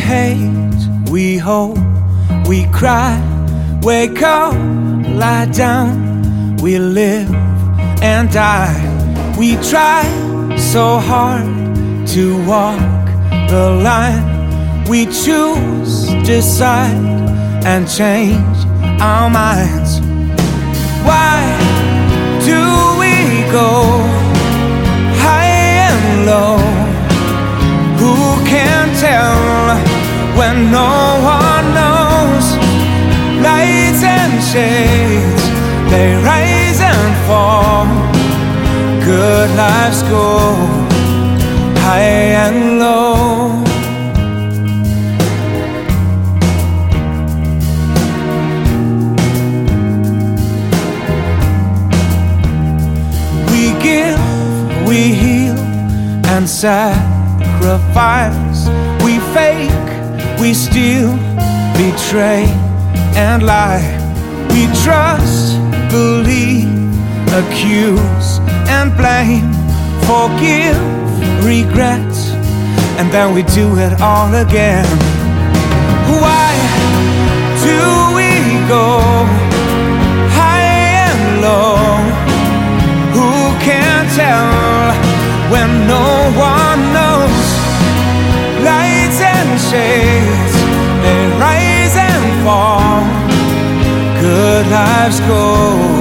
hate, we hope, we cry, wake up, lie down, we live and die. We try so hard to walk the line. We choose, decide, and change our minds. Why do we go high and low? Who can tell when no one knows? Lights and shades, they rise and fall. Good lives go high and low. We give, we heal and sacrifice. We fake, we steal, betray and lie. We trust, believe, accuse and blame, forgive, regret, and then we do it all again. Why do we go high and low? Who can tell when no one knows? Lights and shades, they rise and fall. Good lives go